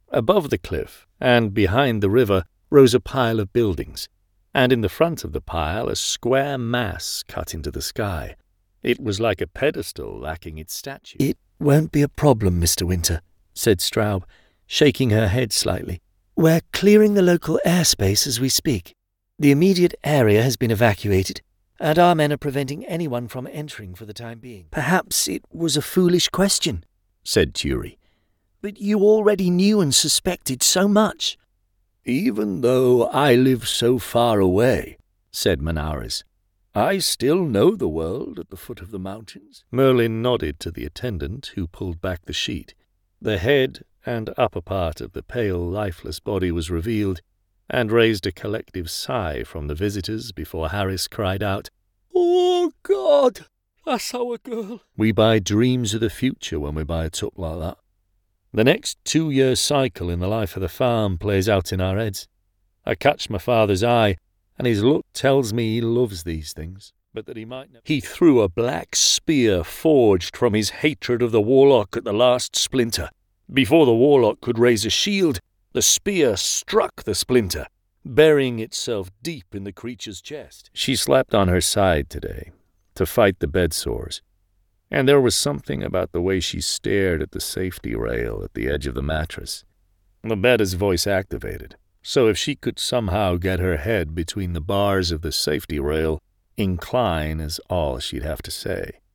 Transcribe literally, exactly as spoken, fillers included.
Above the cliff and behind the river rose a pile of buildings, and in the front of the pile a square mass cut into the sky. It was like a pedestal lacking its statue. "It won't be a problem, Mister Winter," said Straub, shaking her head slightly. "We're clearing the local airspace as we speak. The immediate area has been evacuated, and our men are preventing anyone from entering for the time being." "Perhaps it was a foolish question," said Turi. "But you already knew and suspected so much." "Even though I live so far away," said Manaras, "I still know the world at the foot of the mountains." Merlin nodded to the attendant, who pulled back the sheet. The head and upper part of the pale, lifeless body was revealed, and raised a collective sigh from the visitors before Harris cried out, "Oh, God, that's our girl." We buy dreams of the future when we buy a tup like that. The next two-year cycle in the life of the farm plays out in our heads. I catch my father's eye, and his look tells me he loves these things, but that he might not. He threw a black spear forged from his hatred of the warlock at the last splinter. Before the warlock could raise a shield, the spear struck the splinter, burying itself deep in the creature's chest. She slept on her side today, to fight the bed sores, and there was something about the way she stared at the safety rail at the edge of the mattress. The bed is voice-activated, so if she could somehow get her head between the bars of the safety rail, incline is all she'd have to say.